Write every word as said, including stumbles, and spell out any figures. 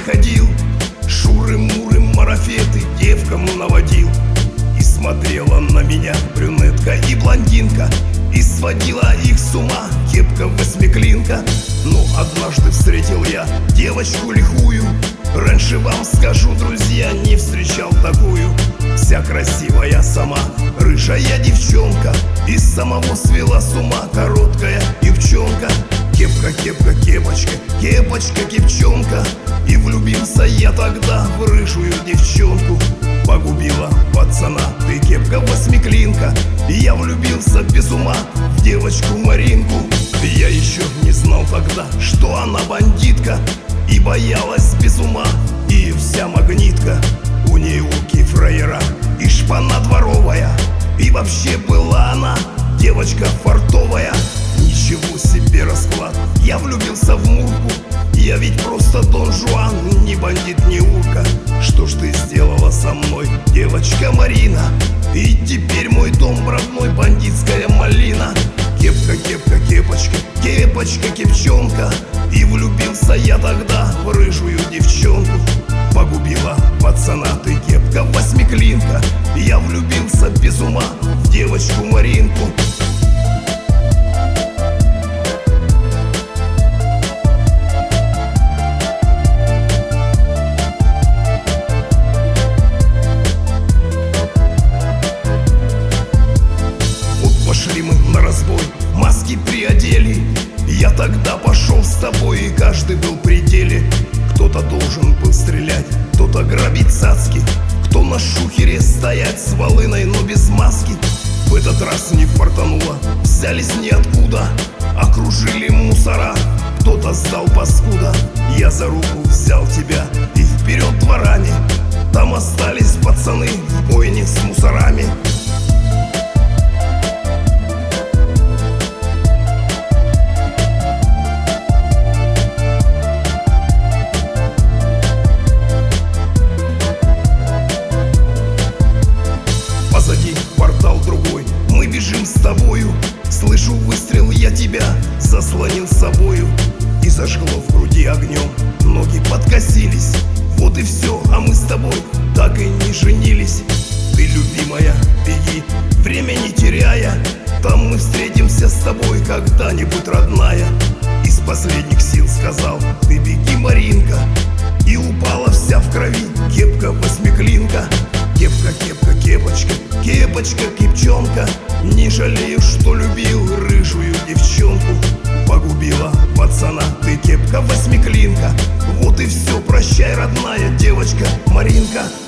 ходил, шуры-муры, марафеты девкам наводил. И смотрела на меня брюнетка и блондинка, и сводила их с ума кепка восьмиклинка. Но однажды встретил я девочку лихую, раньше вам скажу, друзья, не встречал такую. Вся красивая сама, рыжая девчонка, и самого свела с ума короткая юбчонка. Кепка, кепка, кепочка, кепочка, кепчонка. И влюбился я тогда в рыжую девчонку. Погубила пацана ты, кепка восьмиклинка. И я влюбился без ума в девочку Маринку. Я еще не знал тогда, что она бандитка, и боялась без ума и вся магнитка. У нее руки фраера и шпана дворовая, и вообще была она девочка фартовая. Ничего себе расклад, я влюбился в Мурку. Я ведь просто Дон Жуан, не бандит, не урка. Что ж ты сделала со мной, девочка Марина? И теперь мой дом родной, бандитская малина. Кепка, кепка, кепочка, кепочка, кепчонка. И влюбился я тогда в рыжую девчонку. Погубила пацана ты, кепка восьмиклинка. Я влюбился без ума в девочку Маринку. Пошли мы на разбой, маски приодели. Я тогда пошел с тобой, и каждый был при деле. Кто-то должен был стрелять, кто-то грабить цацки, кто на шухере стоять с волыной, но без маски. В этот раз не фартануло, взялись ниоткуда, окружили мусора, кто-то сдал паскуда. Я за руку взял тебя и вперед дворами, там остались пацаны в бойне с мусорами. Квартал другой, мы бежим с тобою. Слышу выстрел, я тебя заслонил собою. И зажгло в груди огнем, ноги подкосились. Вот и все, а мы с тобой так и не женились. Ты, любимая, беги, время не теряя, там мы встретимся с тобой когда-нибудь, родная. Из последних сил сказал ты: беги, Маринка. И упала вся в крови кепка восьмиклинка. Кепка, кепка, кепочка, кепочка, кепчонка. Не жалею, что любил рыжую девчонку. Погубила пацана ты, кепка восьмиклинка. Вот и все, прощай, родная девочка Маринка.